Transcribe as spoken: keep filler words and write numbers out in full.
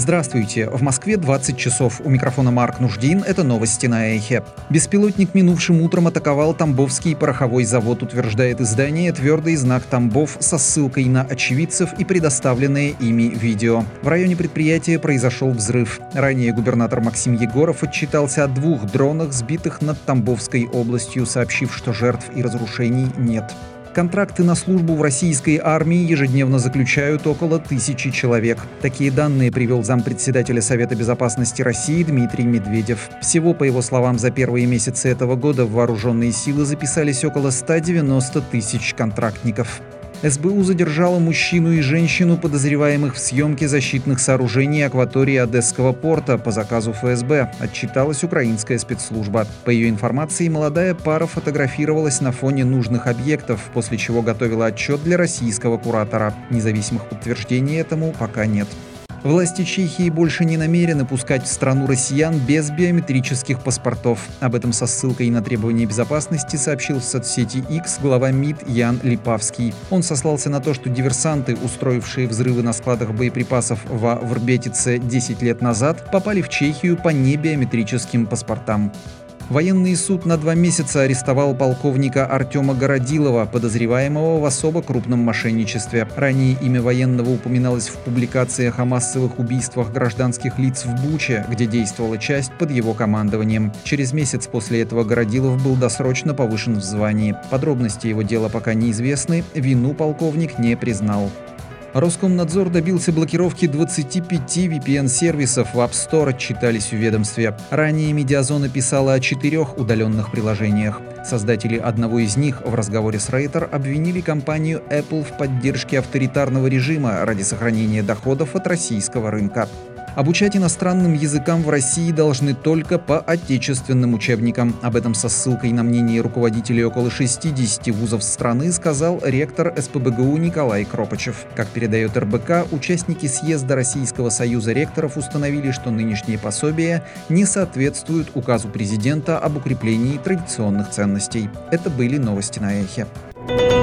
Здравствуйте. В Москве двадцать часов. У микрофона Марк Нуждин. Это новости на Эхе. Беспилотник минувшим утром атаковал Тамбовский пороховой завод, утверждает издание «Твердый знак Тамбов» со ссылкой на очевидцев и предоставленное ими видео. В районе предприятия произошел взрыв. Ранее губернатор Максим Егоров отчитался о двух дронах, сбитых над Тамбовской областью, сообщив, что жертв и разрушений нет. Контракты на службу в российской армии ежедневно заключают около тысячи человек. Такие данные привел зампредседателя Совета безопасности России Дмитрий Медведев. Всего, по его словам, за первые месяцы этого года в вооруженные силы записались около ста девяноста тысяч контрактников. эс бэ у задержала мужчину и женщину, подозреваемых в съемке защитных сооружений акватории Одесского порта по заказу эф эс бэ, отчиталась украинская спецслужба. По ее информации, молодая пара фотографировалась на фоне нужных объектов, после чего готовила отчет для российского куратора. Независимых подтверждений этому пока нет. Власти Чехии больше не намерены пускать в страну россиян без биометрических паспортов. Об этом со ссылкой на требования безопасности сообщил в соцсети X глава МИД Ян Липавский. Он сослался на то, что диверсанты, устроившие взрывы на складах боеприпасов во Врбетице десять лет назад, попали в Чехию по небиометрическим паспортам. Военный суд на два месяца арестовал полковника Артема Городилова, подозреваемого в особо крупном мошенничестве. Ранее имя военного упоминалось в публикациях о массовых убийствах гражданских лиц в Буче, где действовала часть под его командованием. Через месяц после этого Городилов был досрочно повышен в звании. Подробности его дела пока неизвестны, вину полковник не признал. Роскомнадзор добился блокировки двадцати пяти ви пи эн-сервисов в App Store, отчитались в ведомстве. Ранее Медиазона писала о четырех удаленных приложениях. Создатели одного из них в разговоре с Рейтер обвинили компанию Apple в поддержке авторитарного режима ради сохранения доходов от российского рынка. Обучать иностранным языкам в России должны только по отечественным учебникам. Об этом со ссылкой на мнение руководителей около шестидесяти вузов страны сказал ректор эс пэ бэ гэ у Николай Кропачев. Как передает эр бэ ка, участники съезда Российского союза ректоров установили, что нынешние пособия не соответствуют указу президента об укреплении традиционных ценностей. Это были новости на Эхе.